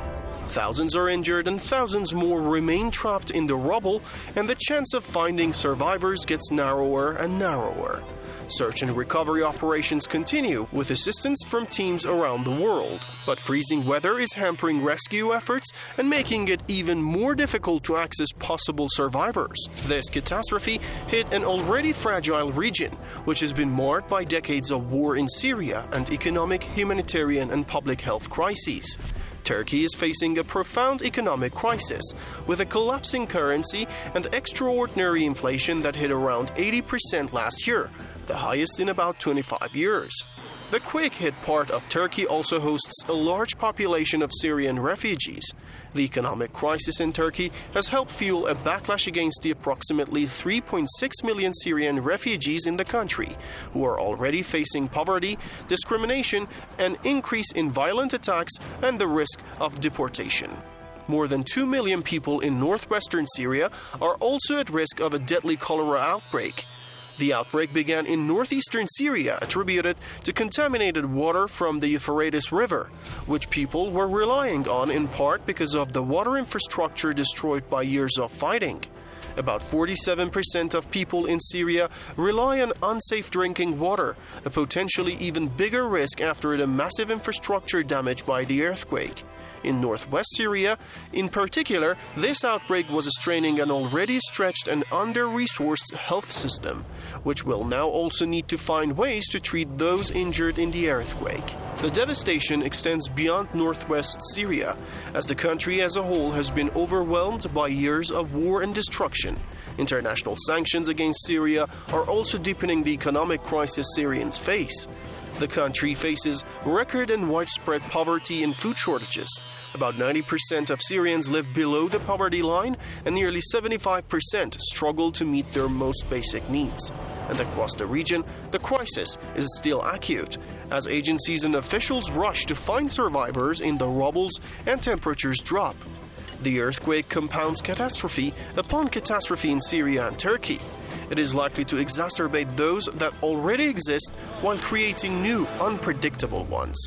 Thousands are injured and thousands more remain trapped in the rubble, and the chance of finding survivors gets narrower and narrower. Search and recovery operations continue with assistance from teams around the world, but freezing weather is hampering rescue efforts and making it even more difficult to access possible survivors. This catastrophe hit an already fragile region, which has been marred by decades of war in Syria and economic, humanitarian, and public health crises. Turkey is facing a profound economic crisis, with a collapsing currency and extraordinary inflation that hit around eighty percent last year, the highest in about twenty-five years. The quake-hit part of Turkey also hosts a large population of Syrian refugees. The economic crisis in Turkey has helped fuel a backlash against the approximately three point six million Syrian refugees in the country, who are already facing poverty, discrimination, an increase in violent attacks, and the risk of deportation. More than two million people in northwestern Syria are also at risk of a deadly cholera outbreak. The outbreak began in northeastern Syria, attributed to contaminated water from the Euphrates River, which people were relying on in part because of the water infrastructure destroyed by years of fighting. About forty-seven percent of people in Syria rely on unsafe drinking water, a potentially even bigger risk after the massive infrastructure damaged by the earthquake. In northwest Syria, in particular, this outbreak was straining an already stretched and under-resourced health system, which will now also need to find ways to treat those injured in the earthquake. The devastation extends beyond northwest Syria, as the country as a whole has been overwhelmed by years of war and destruction. International sanctions against Syria are also deepening the economic crisis Syrians face. The country faces record and widespread poverty and food shortages. About ninety percent of Syrians live below the poverty line, and nearly seventy-five percent struggle to meet their most basic needs. And across the region, the crisis is still acute, as agencies and officials rush to find survivors in the rubbles and temperatures drop. The earthquake compounds catastrophe upon catastrophe in Syria and Turkey. It is likely to exacerbate those that already exist while creating new, unpredictable ones.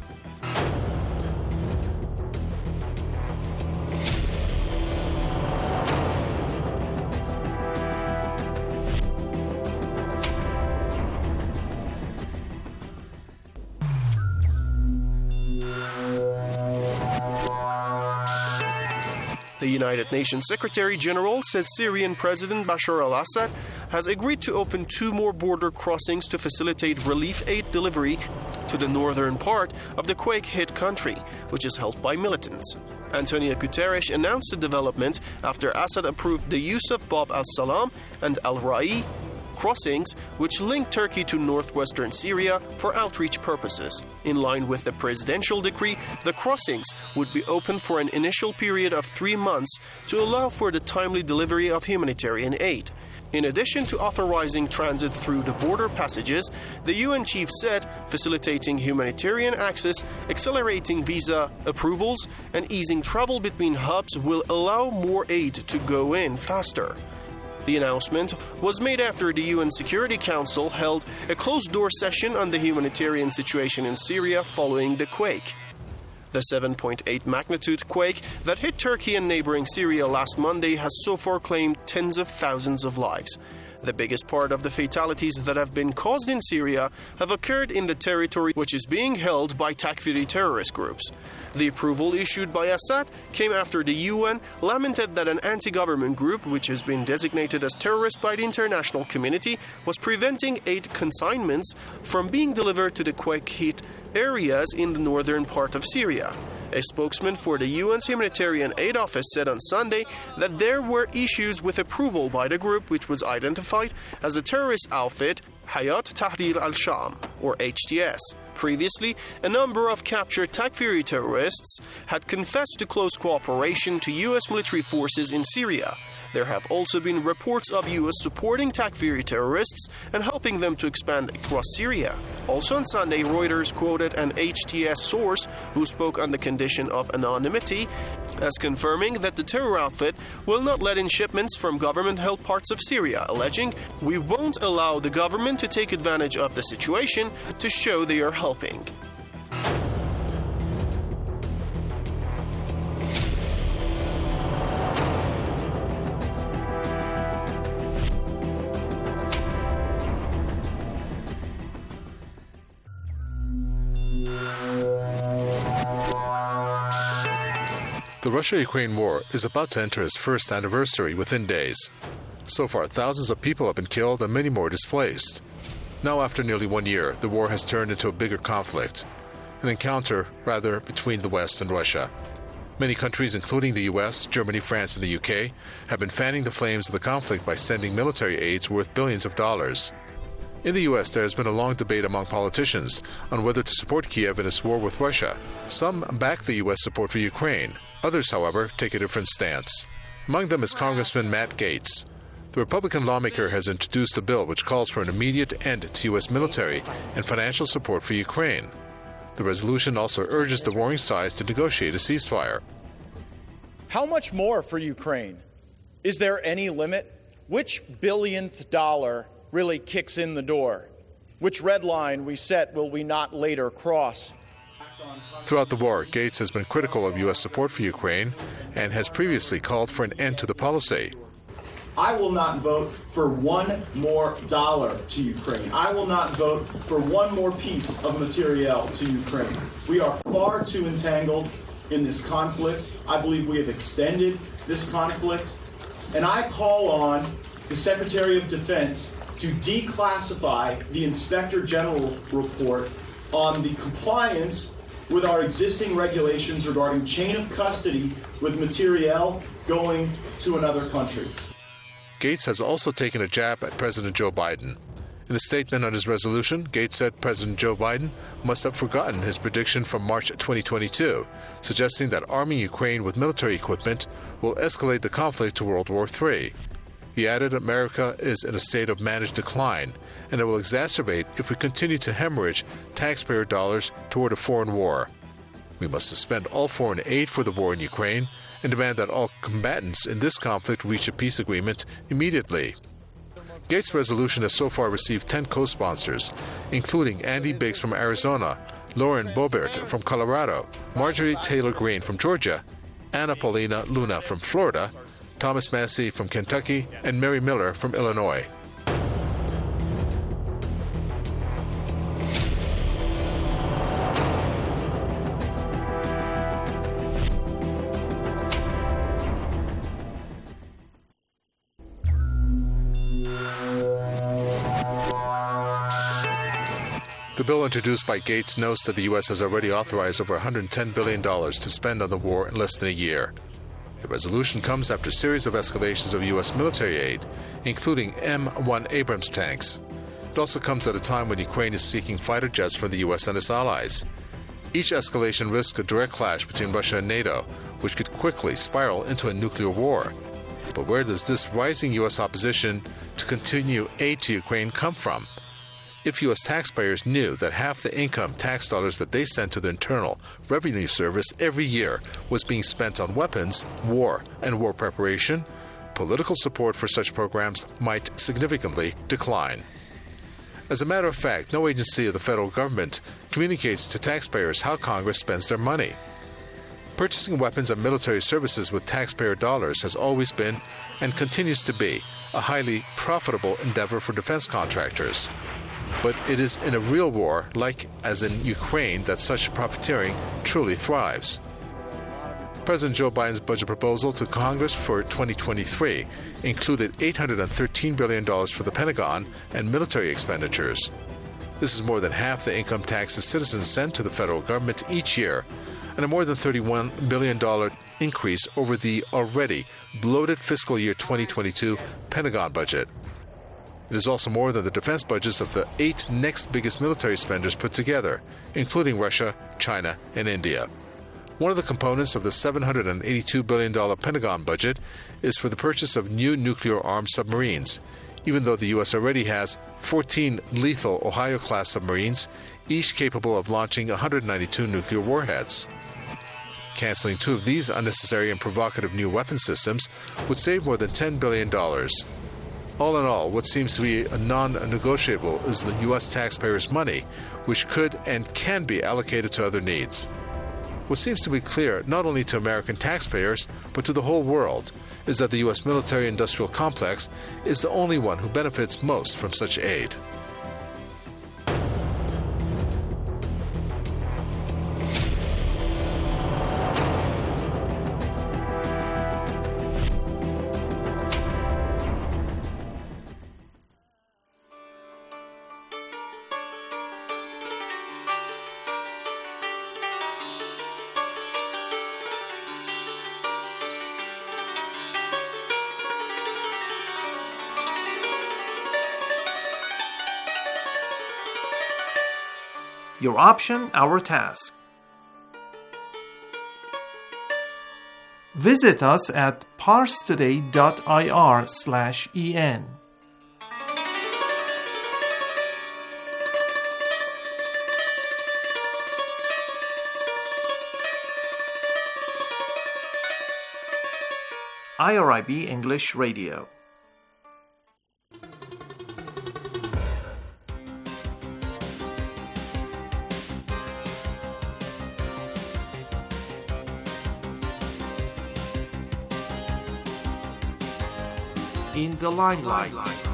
The United Nations Secretary General says Syrian President Bashar al-Assad has agreed to open two more border crossings to facilitate relief aid delivery to the northern part of the quake-hit country, which is held by militants. Antonio Guterres announced the development after Assad approved the use of Bab al-Salam and al-Ra'i crossings, which link Turkey to northwestern Syria for outreach purposes. In line with the presidential decree, the crossings would be open for an initial period of three months to allow for the timely delivery of humanitarian aid. In addition to authorizing transit through the border passages, the U N chief said facilitating humanitarian access, accelerating visa approvals, and easing travel between hubs will allow more aid to go in faster. The announcement was made after the U N Security Council held a closed-door session on the humanitarian situation in Syria following the quake. The seven point eight magnitude quake that hit Turkey and neighboring Syria last Monday has so far claimed tens of thousands of lives. The biggest part of the fatalities that have been caused in Syria have occurred in the territory which is being held by Takfiri terrorist groups. The approval issued by Assad came after the U N lamented that an anti-government group, which has been designated as terrorist by the international community, was preventing aid consignments from being delivered to the quake-hit areas in the northern part of Syria. A spokesman for the U N's Humanitarian Aid Office said on Sunday that there were issues with approval by the group, which was identified as a terrorist outfit, Hayat Tahrir al-Sham, or H T S. Previously, a number of captured Takfiri terrorists had confessed to close cooperation to U S military forces in Syria. There have also been reports of U S supporting Takfiri terrorists and helping them to expand across Syria. Also on Sunday, Reuters quoted an H T S source who spoke on the condition of anonymity as confirming that the terror outfit will not let in shipments from government-held parts of Syria, alleging, "We won't allow the government to take advantage of the situation to show they are helping." The Russia-Ukraine war is about to enter its first anniversary within days. So far, thousands of people have been killed and many more displaced. Now, after nearly one year, the war has turned into a bigger conflict, an encounter, rather, between the West and Russia. Many countries, including the U S, Germany, France, and the U K, have been fanning the flames of the conflict by sending military aids worth billions of dollars. In the U S, there has been a long debate among politicians on whether to support Kiev in its war with Russia. Some back the U S support for Ukraine. Others, however, take a different stance. Among them is Congressman Matt Gaetz. The Republican lawmaker has introduced a bill which calls for an immediate end to U S military and financial support for Ukraine. The resolution also urges the warring sides to negotiate a ceasefire. How much more for Ukraine? Is there any limit? Which billionth dollar really kicks in the door? Which red line we set will we not later cross? Throughout the war, Gaetz has been critical of U S support for Ukraine and has previously called for an end to the policy. I will not vote for one more dollar to Ukraine. I will not vote for one more piece of materiel to Ukraine. We are far too entangled in this conflict. I believe we have extended this conflict. And I call on the Secretary of Defense to declassify the Inspector General report on the compliance with our existing regulations regarding chain of custody with materiel going to another country. Gaetz has also taken a jab at President Joe Biden. In a statement on his resolution, Gaetz said President Joe Biden must have forgotten his prediction from March twenty twenty-two, suggesting that arming Ukraine with military equipment will escalate the conflict to World War Three. He added America is in a state of managed decline, and it will exacerbate if we continue to hemorrhage taxpayer dollars toward a foreign war. We must suspend all foreign aid for the war in Ukraine and demand that all combatants in this conflict reach a peace agreement immediately. Gaetz' resolution has so far received ten co-sponsors, including Andy Biggs from Arizona, Lauren Boebert from Colorado, Marjorie Taylor Greene from Georgia, Anna Paulina Luna from Florida, Thomas Massie from Kentucky, and Mary Miller from Illinois. The bill introduced by Gaetz notes that the U S has already authorized over one hundred ten billion dollars to spend on the war in less than a year. The resolution comes after a series of escalations of U S military aid, including M one Abrams tanks. It also comes at a time when Ukraine is seeking fighter jets from the U S and its allies. Each escalation risks a direct clash between Russia and NATO, which could quickly spiral into a nuclear war. But where does this rising U S opposition to continue aid to Ukraine come from? If U S taxpayers knew that half the income tax dollars that they sent to the Internal Revenue Service every year was being spent on weapons, war, and war preparation, political support for such programs might significantly decline. As a matter of fact, no agency of the federal government communicates to taxpayers how Congress spends their money. Purchasing weapons and military services with taxpayer dollars has always been, and continues to be, a highly profitable endeavor for defense contractors. But it is in a real war, like as in Ukraine, that such profiteering truly thrives. President Joe Biden's budget proposal to Congress for twenty twenty-three included eight hundred thirteen billion dollars for the Pentagon and military expenditures. This is more than half the income taxes citizens send to the federal government each year, and a more than thirty-one billion dollars increase over the already bloated fiscal year twenty twenty-two Pentagon budget. It is also more than the defense budgets of the eight next biggest military spenders put together, including Russia, China, and India. One of the components of the seven hundred eighty-two billion dollars Pentagon budget is for the purchase of new nuclear-armed submarines, even though the U S already has fourteen lethal Ohio-class submarines, each capable of launching one hundred ninety-two nuclear warheads. Canceling two of these unnecessary and provocative new weapon systems would save more than ten billion dollars. All in all, what seems to be a non-negotiable is the U S taxpayers' money, which could and can be allocated to other needs. What seems to be clear, not only to American taxpayers, but to the whole world, is that the U S military-industrial complex is the only one who benefits most from such aid. Your option, our task. Visit us at parstoday.ir slash en. I R I B English Radio. In the limelight.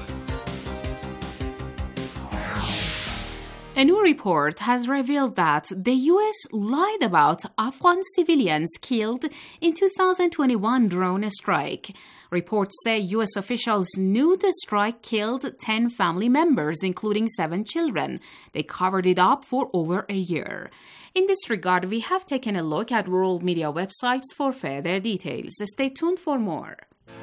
A new report has revealed that the U S lied about Afghan civilians killed in two thousand twenty-one drone strike. Reports say U S officials knew the strike killed ten family members, including seven children. They covered it up for over a year. In this regard, we have taken a look at world media websites for further details. Stay tuned for more.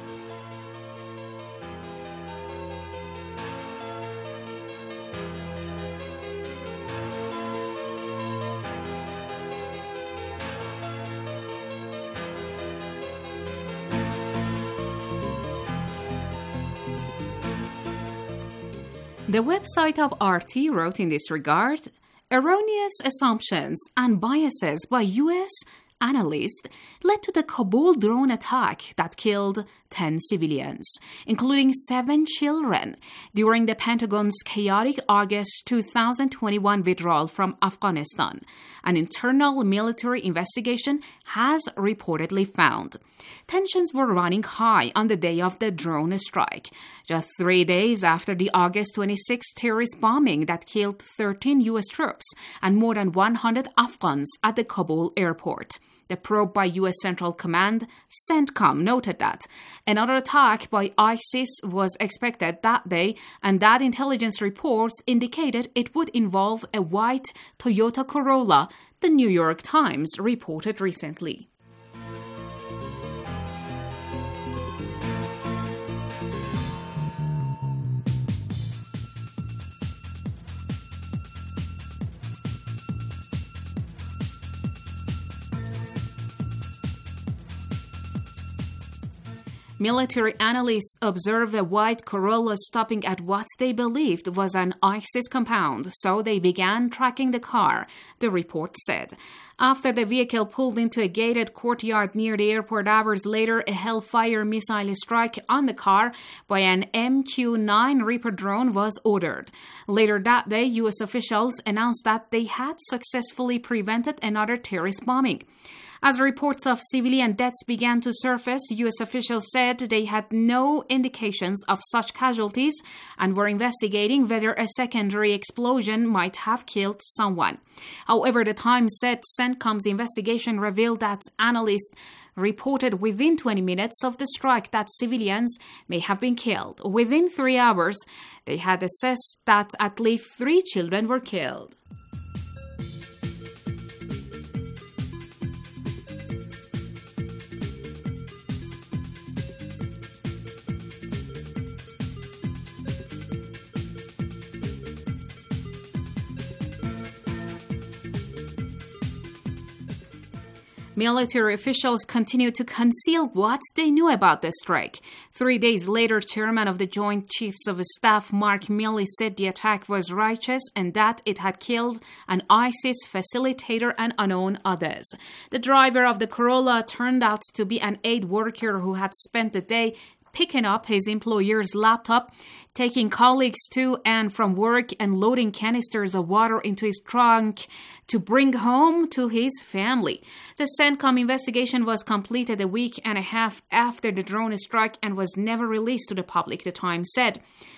The website of R T wrote in this regard, erroneous assumptions and biases by U S analysts led to the Kabul drone attack that killed ten civilians, including seven children, during the Pentagon's chaotic August two thousand twenty-one withdrawal from Afghanistan. An internal military investigation has reportedly found tensions were running high on the day of the drone strike, just three days after the August twenty-sixth terrorist bombing that killed thirteen U S troops and more than one hundred Afghans at the Kabul airport. The probe by U S Central Command, CENTCOM, noted that another attack by ISIS was expected that day, and that intelligence reports indicated it would involve a white Toyota Corolla, the New York Times reported recently. Military analysts observed a white Corolla stopping at what they believed was an ISIS compound, so they began tracking the car, the report said. After the vehicle pulled into a gated courtyard near the airport hours later, a Hellfire missile strike on the car by an M Q nine Reaper drone was ordered. Later that day, U S officials announced that they had successfully prevented another terrorist bombing. As reports of civilian deaths began to surface, U S officials said they had no indications of such casualties and were investigating whether a secondary explosion might have killed someone. However, the Times said CENTCOM's investigation revealed that analysts reported within twenty minutes of the strike that civilians may have been killed. Within three hours, they had assessed that at least three children were killed. Military officials continued to conceal what they knew about the strike. Three days later, chairman of the Joint Chiefs of Staff, Mark Milley, said the attack was righteous and that it had killed an ISIS facilitator and unknown others. The driver of the Corolla turned out to be an aid worker who had spent the day picking up his employer's laptop, taking colleagues to and from work, and loading canisters of water into his trunk to bring home to his family. The CENTCOM investigation was completed a week and a half after the drone strike and was never released to the public, the Times said.